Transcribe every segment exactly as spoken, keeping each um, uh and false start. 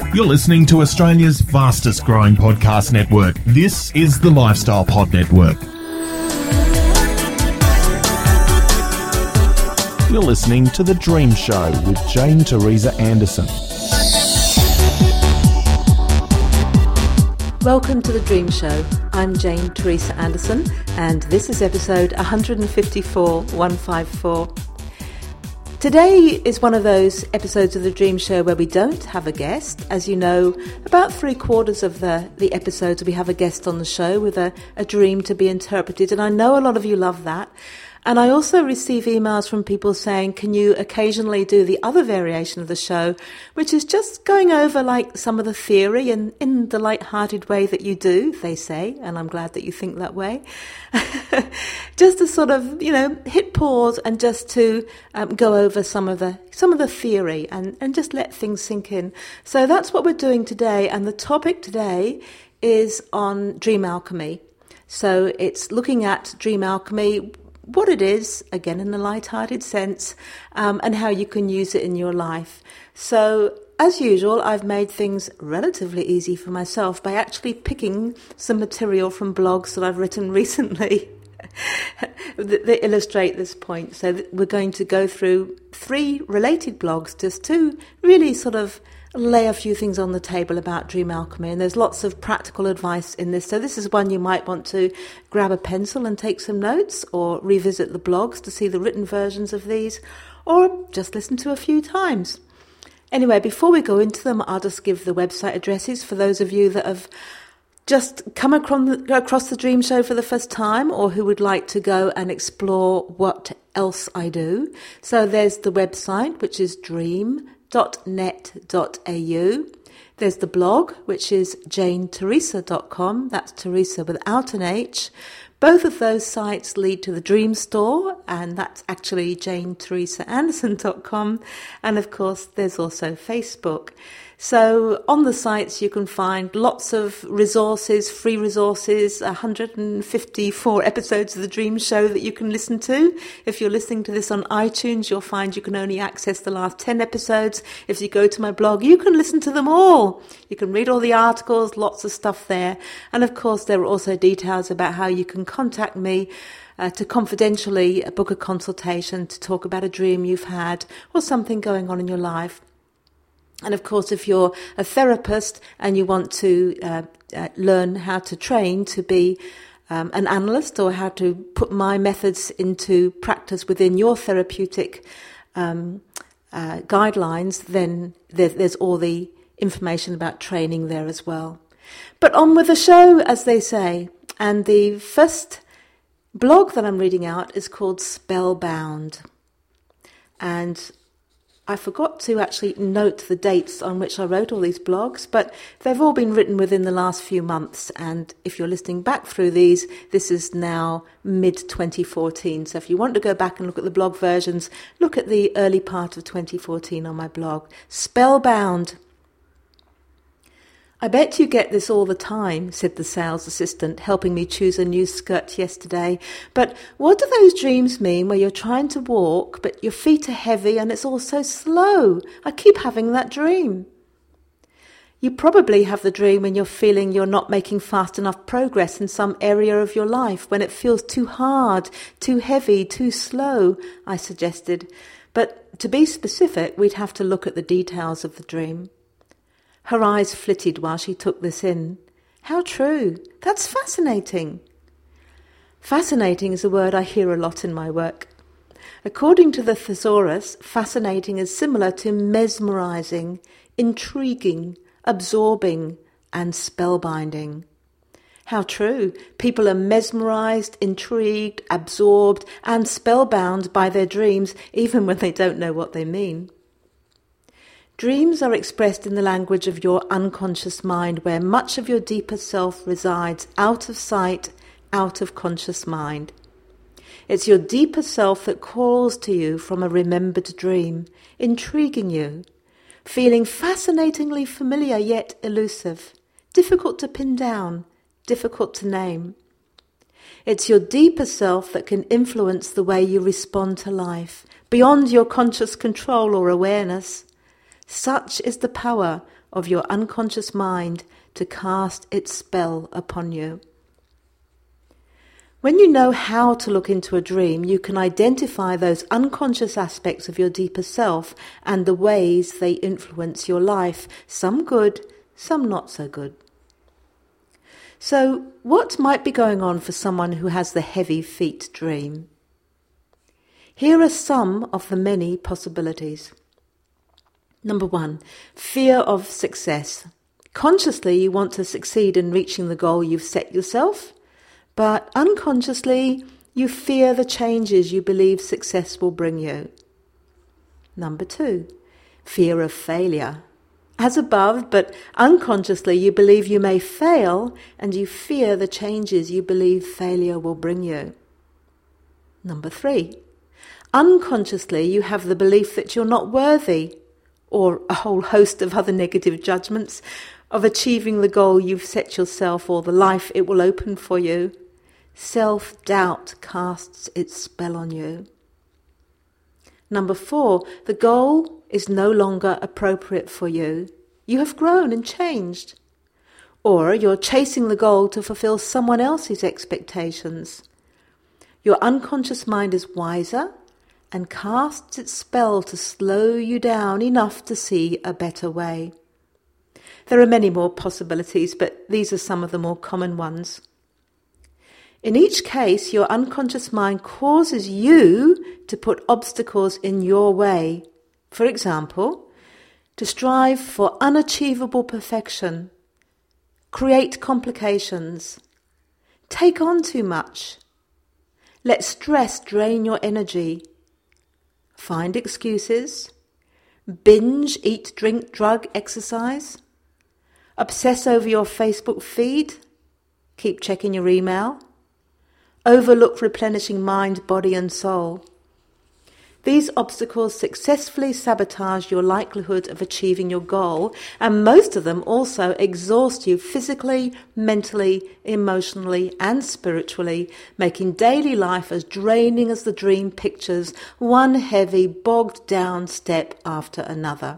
You're listening to Australia's fastest growing podcast network. This is the Lifestyle Pod Network. You're listening to The Dream Show with Jane Teresa Anderson. Welcome to The Dream Show. I'm Jane Teresa Anderson, and this is episode one fifty-four, one fifty-four. Today is one of those episodes of The Dream Show where we don't have a guest. As you know, about three quarters of the, the episodes we have a guest on the show with a, a dream to be interpreted, and I know a lot of you love that. And I also receive emails from people saying, can you occasionally do the other variation of the show, which is just going over like some of the theory and in the light-hearted way that you do, they say, and I'm glad that you think that way. Just to sort of, you know, hit pause and just to um, go over some of the some of the theory and, and just let things sink in. So that's what we're doing today, and the topic today is on dream alchemy. So it's looking at dream alchemy, what it is, again in a light-hearted sense, um, and how you can use it in your life. So, as usual, I've made things relatively easy for myself by actually picking some material from blogs that I've written recently that, that illustrate this point. So we're going to go through three related blogs just to really sort of lay a few things on the table about dream alchemy, and there's lots of practical advice in this. So this is one you might want to grab a pencil and take some notes, or revisit the blogs to see the written versions of these, or just listen to a few times. Anyway, before we go into them, I'll just give the website addresses for those of you that have just come across the Dream Show for the first time, or who would like to go and explore what else I do. So there's the website, which is dream dot net dot a u. There's the blog, which is jane teresa dot com. That's Teresa without an H. Both of those sites lead to the Dream Store, and that's actually jane teresa anderson dot com. And of course, there's also Facebook. So on the sites you can find lots of resources, free resources, one hundred fifty-four episodes of The Dream Show that you can listen to. If you're listening to this on iTunes, you'll find you can only access the last ten episodes. If you go to my blog, you can listen to them all. You can read all the articles, lots of stuff there. And of course, there are also details about how you can contact me Uh, to confidentially book a consultation to talk about a dream you've had or something going on in your life. And of course, if you're a therapist and you want to uh, uh, learn how to train to be um, an analyst, or how to put my methods into practice within your therapeutic um, uh, guidelines, then there, there's all the information about training there as well. But on with the show, as they say. And the first blog that I'm reading out is called Spellbound. And I forgot to actually note the dates on which I wrote all these blogs, but they've all been written within the last few months. And if you're listening back through these, this is now mid twenty fourteen. So if you want to go back and look at the blog versions, look at the early part of twenty fourteen on my blog. Spellbound. I bet you get this all the time, said the sales assistant, helping me choose a new skirt yesterday. But what do those dreams mean where you're trying to walk, but your feet are heavy and it's all so slow? I keep having that dream. You probably have the dream when you're feeling you're not making fast enough progress in some area of your life, when it feels too hard, too heavy, too slow, I suggested. But to be specific, we'd have to look at the details of the dream. Her eyes flitted while she took this in. How true. That's fascinating. Fascinating is a word I hear a lot in my work. According to the thesaurus, fascinating is similar to mesmerizing, intriguing, absorbing, and spellbinding. How true. People are mesmerized, intrigued, absorbed, and spellbound by their dreams, even when they don't know what they mean. Dreams are expressed in the language of your unconscious mind, where much of your deeper self resides, out of sight, out of conscious mind. It's your deeper self that calls to you from a remembered dream, intriguing you, feeling fascinatingly familiar yet elusive, difficult to pin down, difficult to name. It's your deeper self that can influence the way you respond to life, beyond your conscious control or awareness. Such is the power of your unconscious mind to cast its spell upon you. When you know how to look into a dream, you can identify those unconscious aspects of your deeper self and the ways they influence your life, some good, some not so good. So, what might be going on for someone who has the heavy feet dream? Here are some of the many possibilities. Number one, fear of success. Consciously, you want to succeed in reaching the goal you've set yourself, but unconsciously, you fear the changes you believe success will bring you. Number two, fear of failure. As above, but unconsciously, you believe you may fail and you fear the changes you believe failure will bring you. Number three, unconsciously, you have the belief that you're not worthy, or a whole host of other negative judgments, of achieving the goal you've set yourself or the life it will open for you. Self-doubt casts its spell on you. Number four, the goal is no longer appropriate for you. You have grown and changed. Or you're chasing the goal to fulfill someone else's expectations. Your unconscious mind is wiser and casts its spell to slow you down enough to see a better way. There are many more possibilities, but these are some of the more common ones. In each case, your unconscious mind causes you to put obstacles in your way. For example, to strive for unachievable perfection, create complications, take on too much, let stress drain your energy, find excuses, binge, eat, drink, drug, exercise, obsess over your Facebook feed, keep checking your email, overlook replenishing mind, body and soul. These obstacles successfully sabotage your likelihood of achieving your goal, and most of them also exhaust you physically, mentally, emotionally and spiritually, making daily life as draining as the dream pictures, one heavy, bogged down step after another.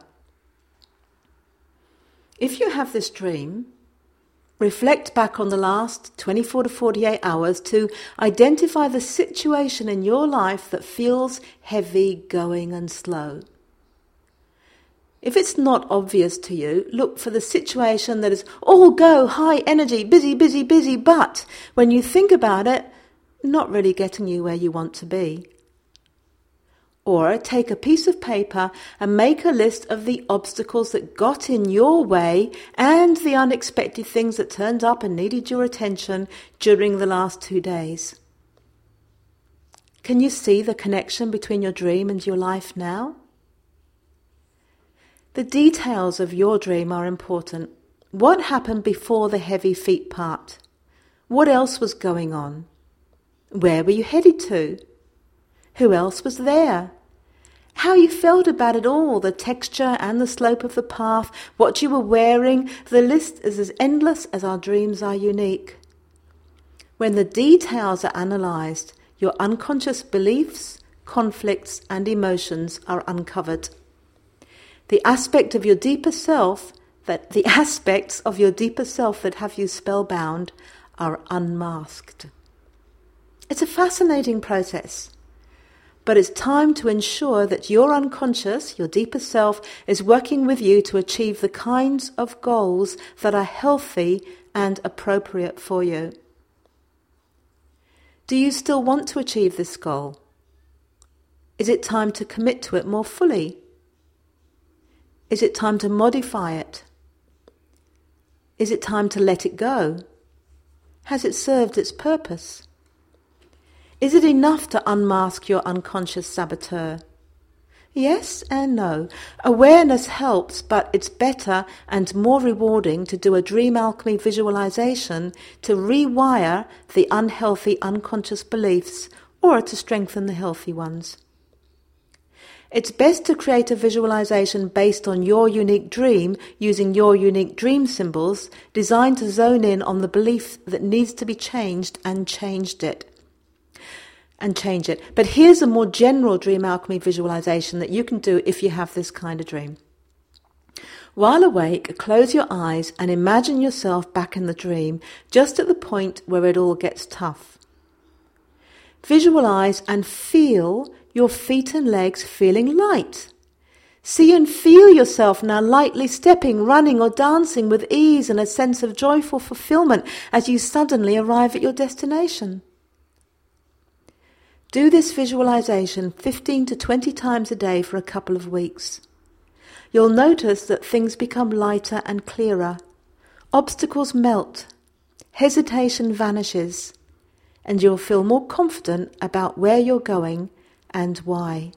If you have this dream, reflect back on the last twenty-four to forty-eight hours to identify the situation in your life that feels heavy, going and slow. If it's not obvious to you, look for the situation that is all go, high energy, busy, busy, busy, but when you think about it, not really getting you where you want to be. Or take a piece of paper and make a list of the obstacles that got in your way and the unexpected things that turned up and needed your attention during the last two days. Can you see the connection between your dream and your life now? The details of your dream are important. What happened before the heavy feet part? What else was going on? Where were you headed to? Who else was there? How you felt about it all, the texture and the slope of the path, what you were wearing. The list is as endless as our dreams are unique. When the details are analysed, your unconscious beliefs, conflicts and emotions are uncovered. The aspect of your deeper self, that the aspects of your deeper self that have you spellbound are unmasked. It's a fascinating process. But it's time to ensure that your unconscious, your deeper self, is working with you to achieve the kinds of goals that are healthy and appropriate for you. Do you still want to achieve this goal? Is it time to commit to it more fully? Is it time to modify it? Is it time to let it go? Has it served its purpose? Is it enough to unmask your unconscious saboteur? Yes and no. Awareness helps, but it's better and more rewarding to do a dream alchemy visualization to rewire the unhealthy unconscious beliefs or to strengthen the healthy ones. It's best to create a visualization based on your unique dream using your unique dream symbols designed to zone in on the belief that needs to be changed and changed it. and change it. But here's a more general dream alchemy visualization that you can do if you have this kind of dream. While awake, close your eyes and imagine yourself back in the dream, just at the point where it all gets tough. Visualize and feel your feet and legs feeling light. See and feel yourself now lightly stepping, running or dancing with ease and a sense of joyful fulfillment as you suddenly arrive at your destination. Do this visualization fifteen to twenty times a day for a couple of weeks. You'll notice that things become lighter and clearer. Obstacles melt. Hesitation vanishes. And you'll feel more confident about where you're going and why.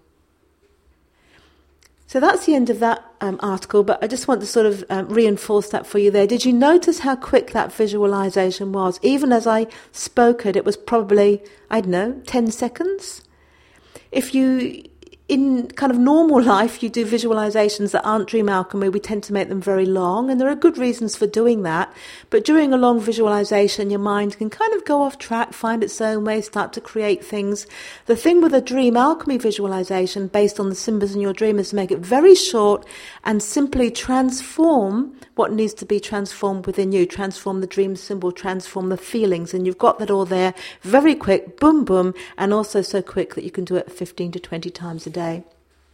So that's the end of that um, article, but I just want to sort of um, reinforce that for you there. Did you notice how quick that visualization was? Even as I spoke it, it was probably, I don't know, ten seconds? If you, in kind of normal life, you do visualizations that aren't dream alchemy, we tend to make them very long, and there are good reasons for doing that. But during a long visualization, your mind can kind of go off track, find its own way, start to create things. The thing with a dream alchemy visualization, based on the symbols in your dream, is to make it very short and simply transform what needs to be transformed within you. Transform the dream symbol, transform the feelings, and you've got that all there very quick, boom, boom, and also so quick that you can do it fifteen to twenty times a day.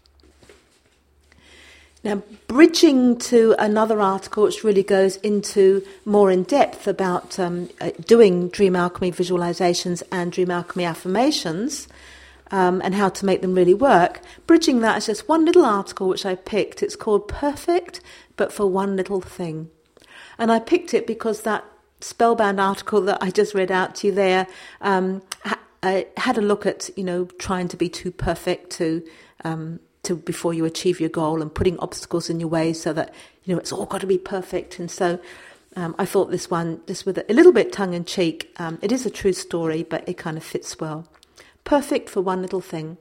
Now, bridging to another article which really goes into more in depth about um, uh, doing dream alchemy visualizations and dream alchemy affirmations um, and how to make them really work, bridging that is just one little article which I picked. It's called Perfect, but for One Little Thing. And I picked it because that spellbound article that I just read out to you there um, ha- I had a look at, you know, trying to be too perfect to um, to before you achieve your goal and putting obstacles in your way so that, you know, it's all got to be perfect. And so um, I thought this one, just with a little bit tongue-in-cheek, um, it is a true story, but it kind of fits well. Perfect for One Little Thing.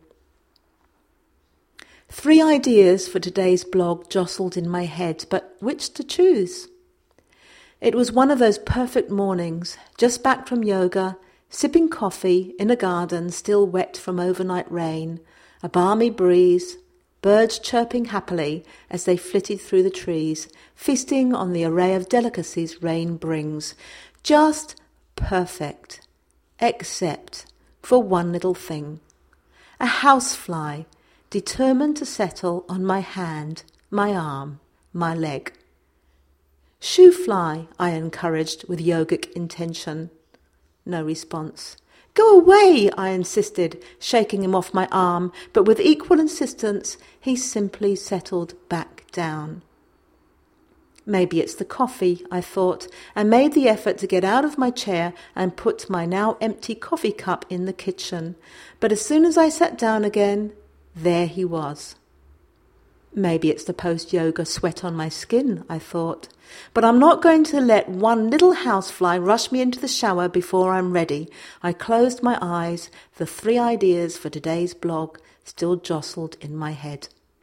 Three ideas for today's blog jostled in my head, but which to choose? It was one of those perfect mornings, just back from yoga, sipping coffee in a garden still wet from overnight rain, a balmy breeze, birds chirping happily as they flitted through the trees, feasting on the array of delicacies rain brings. Just perfect, except for one little thing. A housefly determined to settle on my hand, my arm, my leg. Shoo fly, I encouraged with yogic intention. No response. Go away, I insisted, shaking him off my arm, but with equal insistence he simply settled back down. Maybe it's the coffee, I thought, and made the effort to get out of my chair and put my now empty coffee cup in the kitchen. But as soon as I sat down again, there he was. Maybe it's the post-yoga sweat on my skin, I thought. But I'm not going to let one little housefly rush me into the shower before I'm ready. I closed my eyes. The three ideas for today's blog still jostled in my head.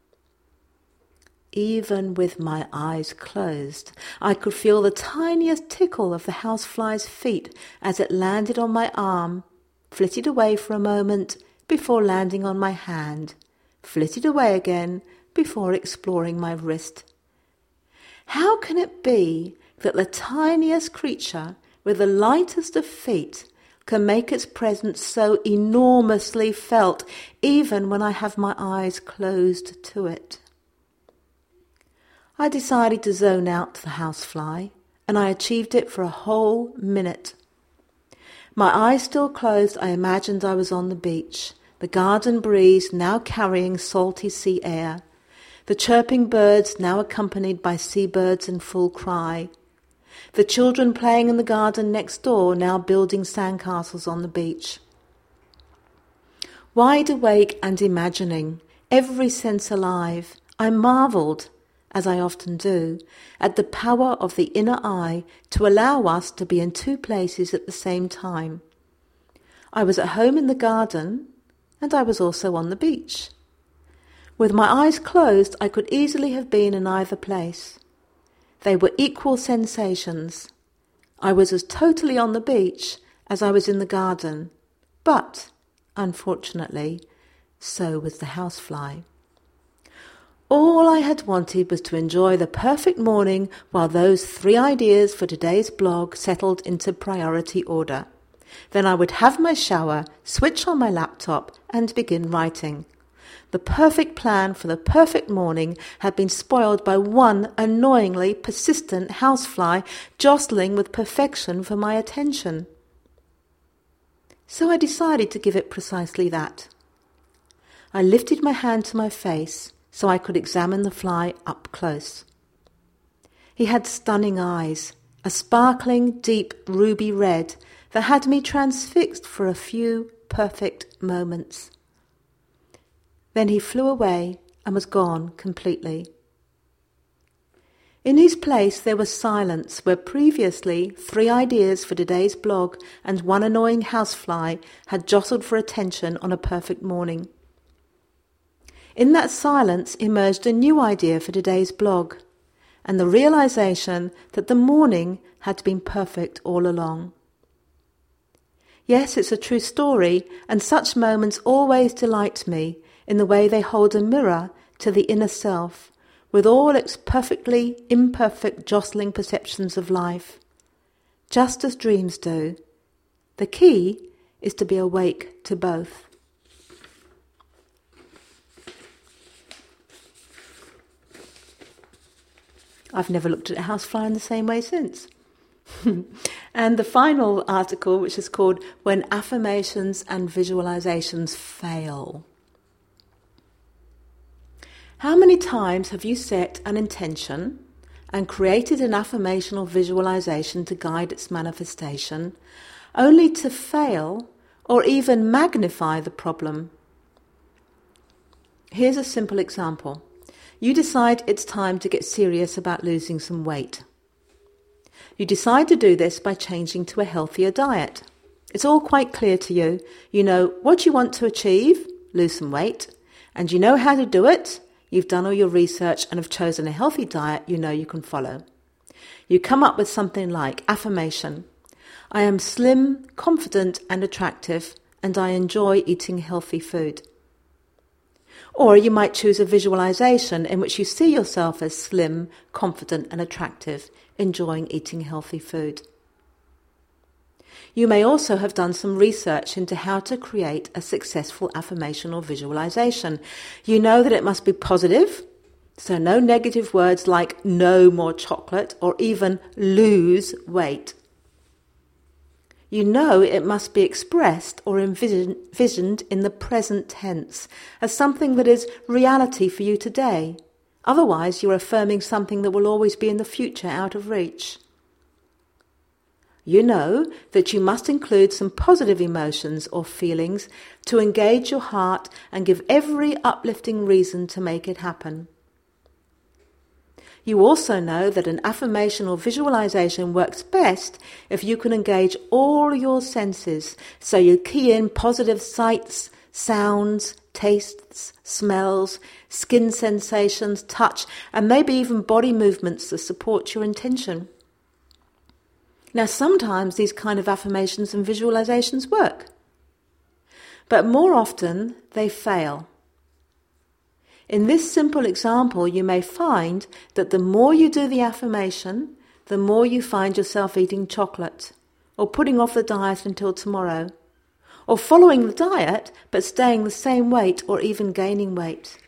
Even with my eyes closed, I could feel the tiniest tickle of the housefly's feet as it landed on my arm, flitted away for a moment before landing on my hand, flitted away again before exploring my wrist. How can it be that the tiniest creature with the lightest of feet can make its presence so enormously felt even when I have my eyes closed to it? I decided to zone out the housefly, and I achieved it for a whole minute. My eyes still closed, I imagined I was on the beach, the garden breeze now carrying salty sea air, the chirping birds now accompanied by seabirds in full cry, the children playing in the garden next door now building sandcastles on the beach. Wide awake and imagining, every sense alive, I marvelled, as I often do, at the power of the inner eye to allow us to be in two places at the same time. I was at home in the garden, and I was also on the beach. With my eyes closed, I could easily have been in either place. They were equal sensations. I was as totally on the beach as I was in the garden, but, unfortunately, so was the housefly. All I had wanted was to enjoy the perfect morning while those three ideas for today's blog settled into priority order. Then I would have my shower, switch on my laptop, and begin writing. The perfect plan for the perfect morning had been spoiled by one annoyingly persistent housefly jostling with perfection for my attention. So I decided to give it precisely that. I lifted my hand to my face so I could examine the fly up close. He had stunning eyes, a sparkling, deep ruby red that had me transfixed for a few perfect moments. Then he flew away and was gone completely. In his place there was silence where previously three ideas for today's blog and one annoying housefly had jostled for attention on a perfect morning. In that silence emerged a new idea for today's blog, and the realization that the morning had been perfect all along. Yes, it's a true story, and such moments always delight me in the way they hold a mirror to the inner self, with all its perfectly imperfect jostling perceptions of life, just as dreams do. The key is to be awake to both. I've never looked at a housefly in the same way since. And the final article, which is called When Affirmations and Visualizations Fail. How many times have you set an intention and created an affirmation or visualization to guide its manifestation, only to fail or even magnify the problem? Here's a simple example. You decide it's time to get serious about losing some weight. You decide to do this by changing to a healthier diet. It's all quite clear to you. You know what you want to achieve, lose some weight, and you know how to do it. You've done all your research and have chosen a healthy diet you know you can follow. You come up with something like affirmation. I am slim, confident and attractive, and I enjoy eating healthy food. Or you might choose a visualization in which you see yourself as slim, confident and attractive, enjoying eating healthy food. You may also have done some research into how to create a successful affirmation or visualization. You know that it must be positive, so no negative words like no more chocolate or even lose weight. You know it must be expressed or envisioned in the present tense as something that is reality for you today. Otherwise, you're affirming something that will always be in the future out of reach. You know that you must include some positive emotions or feelings to engage your heart and give every uplifting reason to make it happen. You also know that an affirmation or visualization works best if you can engage all your senses, so you key in positive sights, sounds, tastes, smells, skin sensations, touch, and maybe even body movements to support your intention. Now, sometimes these kind of affirmations and visualizations work, but more often they fail. In this simple example, you may find that the more you do the affirmation, the more you find yourself eating chocolate, or putting off the diet until tomorrow, or following the diet but staying the same weight or even gaining weight.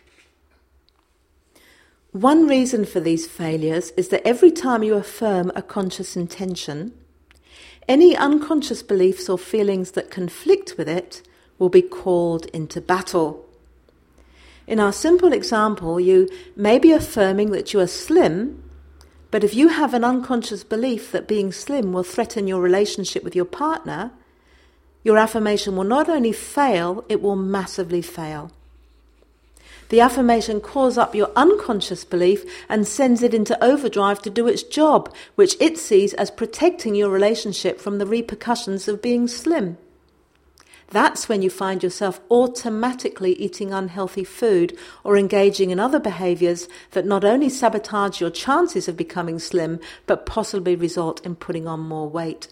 One reason for these failures is that every time you affirm a conscious intention, any unconscious beliefs or feelings that conflict with it will be called into battle. In our simple example, you may be affirming that you are slim, but if you have an unconscious belief that being slim will threaten your relationship with your partner, your affirmation will not only fail, it will massively fail. The affirmation calls up your unconscious belief and sends it into overdrive to do its job, which it sees as protecting your relationship from the repercussions of being slim. That's when you find yourself automatically eating unhealthy food or engaging in other behaviours that not only sabotage your chances of becoming slim, but possibly result in putting on more weight.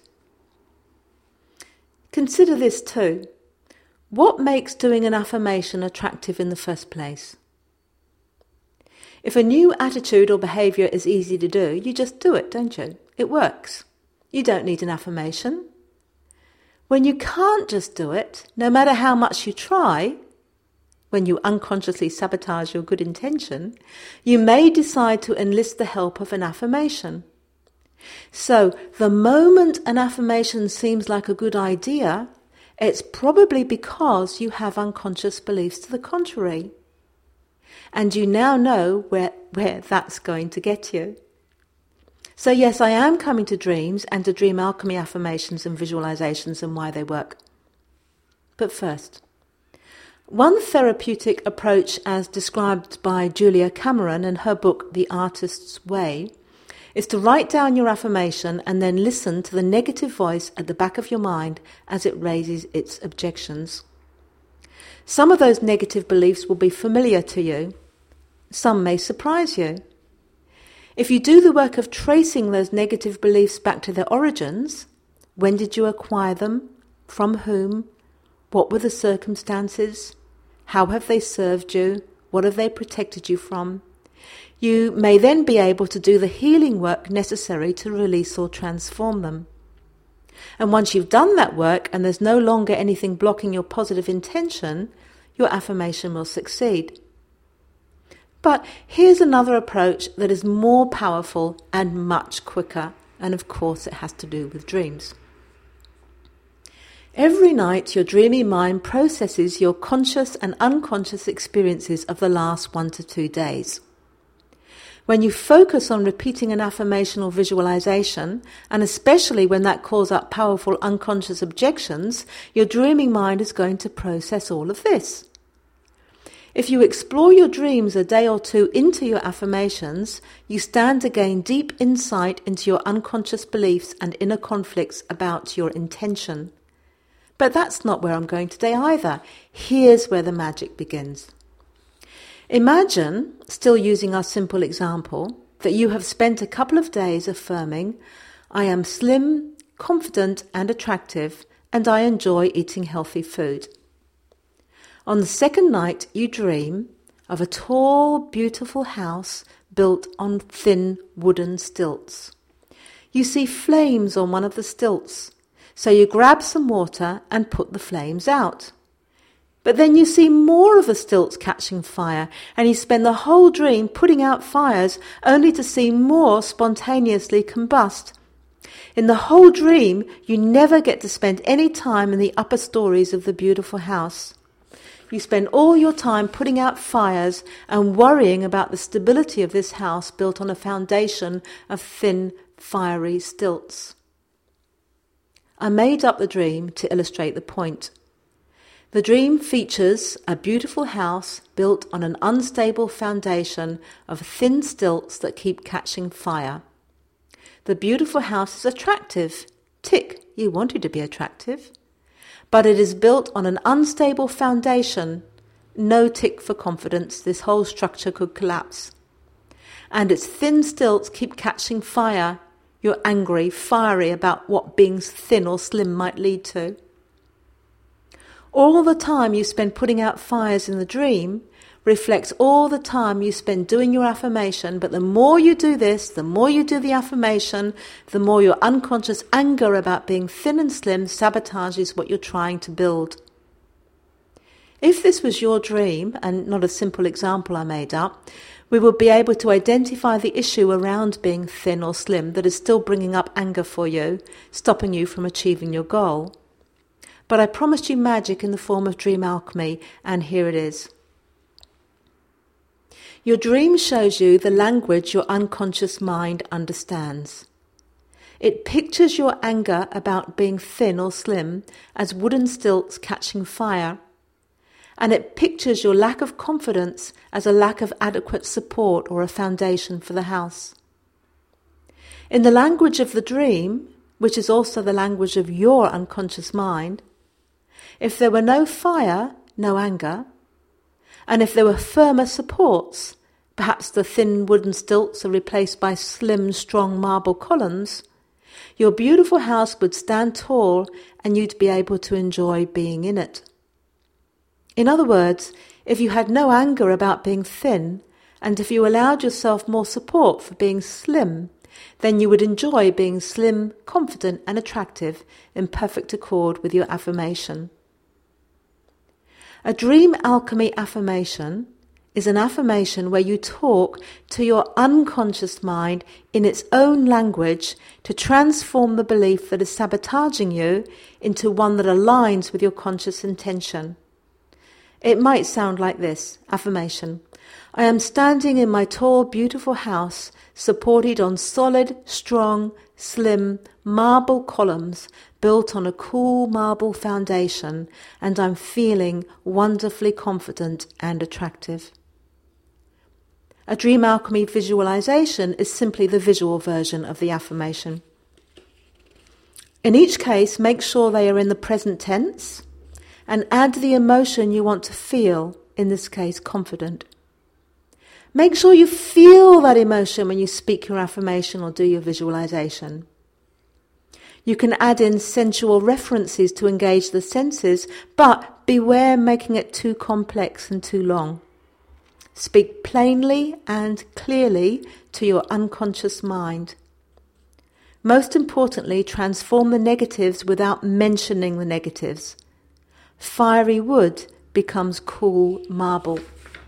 Consider this too. What makes doing an affirmation attractive in the first place? If a new attitude or behaviour is easy to do, you just do it, don't you? It works. You don't need an affirmation. When you can't just do it, no matter how much you try, when you unconsciously sabotage your good intention, you may decide to enlist the help of an affirmation. So, the moment an affirmation seems like a good idea, it's probably because you have unconscious beliefs to the contrary. And you now know where, where that's going to get you. So yes, I am coming to dreams and to dream alchemy affirmations and visualizations and why they work. But first, one therapeutic approach as described by Julia Cameron in her book The Artist's Way is to write down your affirmation and then listen to the negative voice at the back of your mind as it raises its objections. Some of those negative beliefs will be familiar to you. Some may surprise you. If you do the work of tracing those negative beliefs back to their origins, when did you acquire them? From whom? What were the circumstances? How have they served you? What have they protected you from? You may then be able to do the healing work necessary to release or transform them. And once you've done that work and there's no longer anything blocking your positive intention, your affirmation will succeed. But here's another approach that is more powerful and much quicker, and of course it has to do with dreams. Every night your dreamy mind processes your conscious and unconscious experiences of the last one to two days. When you focus on repeating an affirmation or visualization, and especially when that calls up powerful unconscious objections, your dreaming mind is going to process all of this. If you explore your dreams a day or two into your affirmations, you stand to gain deep insight into your unconscious beliefs and inner conflicts about your intention. But that's not where I'm going today either. Here's where the magic begins. Imagine, still using our simple example, that you have spent a couple of days affirming, I am slim, confident and attractive, and I enjoy eating healthy food. On the second night, you dream of a tall, beautiful house built on thin wooden stilts. You see flames on one of the stilts, so you grab some water and put the flames out. But then you see more of the stilts catching fire, and you spend the whole dream putting out fires only to see more spontaneously combust. In the whole dream, you never get to spend any time in the upper stories of the beautiful house. You spend all your time putting out fires and worrying about the stability of this house built on a foundation of thin, fiery stilts. I made up the dream to illustrate the point. The dream features a beautiful house built on an unstable foundation of thin stilts that keep catching fire. The beautiful house is attractive. Tick, you wanted to be attractive. But it is built on an unstable foundation. No tick for confidence, this whole structure could collapse. And its thin stilts keep catching fire. You're angry, fiery about what being thin or slim might lead to. All the time you spend putting out fires in the dream reflects all the time you spend doing your affirmation, but the more you do this, the more you do the affirmation, the more your unconscious anger about being thin and slim sabotages what you're trying to build. If this was your dream, and not a simple example I made up, we would be able to identify the issue around being thin or slim that is still bringing up anger for you, stopping you from achieving your goal. But I promised you magic in the form of dream alchemy, and here it is. Your dream shows you the language your unconscious mind understands. It pictures your anger about being thin or slim as wooden stilts catching fire, and it pictures your lack of confidence as a lack of adequate support or a foundation for the house. In the language of the dream, which is also the language of your unconscious mind, if there were no fire, no anger, and if there were firmer supports, perhaps the thin wooden stilts are replaced by slim, strong marble columns, your beautiful house would stand tall and you'd be able to enjoy being in it. In other words, if you had no anger about being thin and if you allowed yourself more support for being slim, then you would enjoy being slim, confident and attractive in perfect accord with your affirmation. A dream alchemy affirmation is an affirmation where you talk to your unconscious mind in its own language to transform the belief that is sabotaging you into one that aligns with your conscious intention. It might sound like this affirmation: I am standing in my tall, beautiful house, supported on solid, strong, slim marble columns built on a cool marble foundation, and I'm feeling wonderfully confident and attractive. A dream alchemy visualization is simply the visual version of the affirmation. In each case, make sure they are in the present tense and add the emotion you want to feel, in this case, confident. Make sure you feel that emotion when you speak your affirmation or do your visualization. You can add in sensual references to engage the senses, but beware making it too complex and too long. Speak plainly and clearly to your unconscious mind. Most importantly, transform the negatives without mentioning the negatives. Fiery wood becomes cool marble.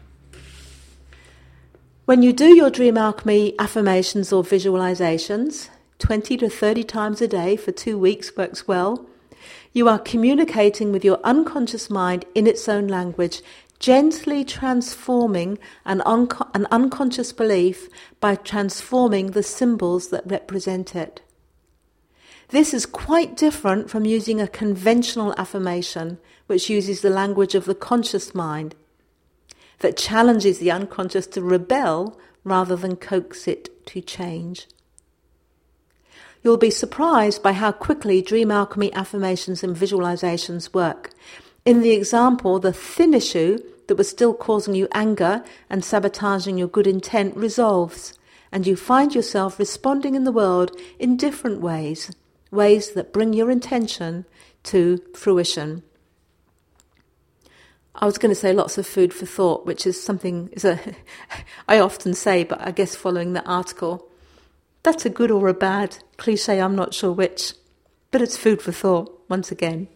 When you do your dream alchemy affirmations or visualizations, twenty to thirty times a day for two weeks works well, you are communicating with your unconscious mind in its own language, gently transforming an, unco- an unconscious belief by transforming the symbols that represent it. This is quite different from using a conventional affirmation, which uses the language of the conscious mind, that challenges the unconscious to rebel rather than coax it to change. You'll be surprised by how quickly dream alchemy affirmations and visualizations work. In the example, the thin issue that was still causing you anger and sabotaging your good intent resolves, and you find yourself responding in the world in different ways, ways that bring your intention to fruition. I was going to say lots of food for thought, which is something is a I often say, but I guess following the article, that's a good or a bad cliche, I'm not sure which, but it's food for thought once again.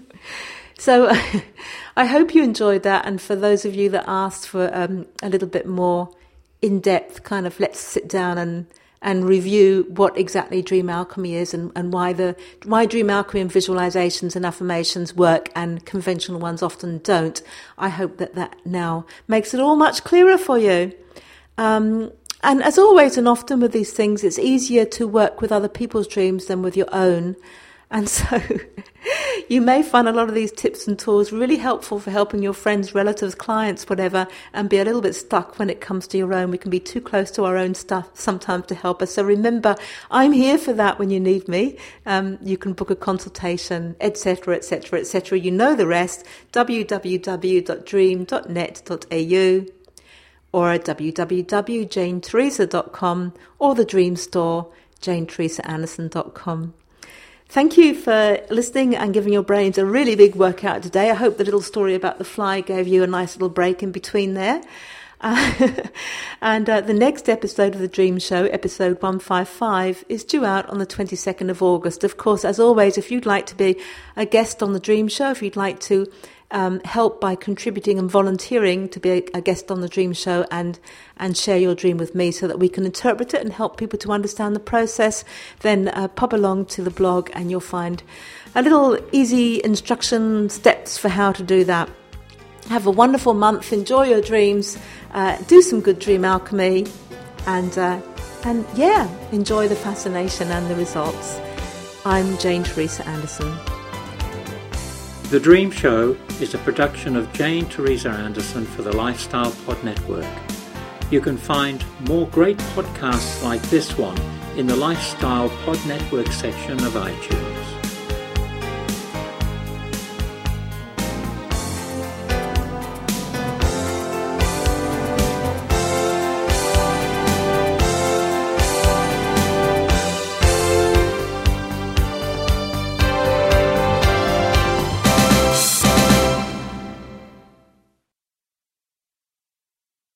So uh, I hope you enjoyed that, and for those of you that asked for um, a little bit more in-depth kind of let's sit down and and review what exactly dream alchemy is and, and why the why dream alchemy and visualizations and affirmations work and conventional ones often don't. I hope that that now makes it all much clearer for you. Um, and as always and often with these things, it's easier to work with other people's dreams than with your own. And so you may find a lot of these tips and tools really helpful for helping your friends, relatives, clients, whatever, and be a little bit stuck when it comes to your own. We can be too close to our own stuff sometimes to help us. So remember, I'm here for that when you need me. Um, you can book a consultation, et cetera, et cetera, et cetera. You know the rest, w w w dot dream dot net dot a u or at w w w dot jane teresa dot com or the Dream Store, jane teresa anderson dot com. Thank you for listening and giving your brains a really big workout today. I hope the little story about the fly gave you a nice little break in between there. Uh, and uh, the next episode of The Dream Show, episode one fifty-five, is due out on the twenty-second of August. Of course, as always, if you'd like to be a guest on The Dream Show, if you'd like to um, help by contributing and volunteering to be a, a guest on The Dream Show and, and share your dream with me so that we can interpret it and help people to understand the process, then uh, pop along to the blog and you'll find a little easy instruction steps for how to do that. Have a wonderful month, enjoy your dreams, uh, do some good dream alchemy, and uh, and yeah, enjoy the fascination and the results. I'm Jane Teresa Anderson. The Dream Show is a production of Jane Teresa Anderson for the Lifestyle Pod Network. You can find more great podcasts like this one in the Lifestyle Pod Network section of iTunes.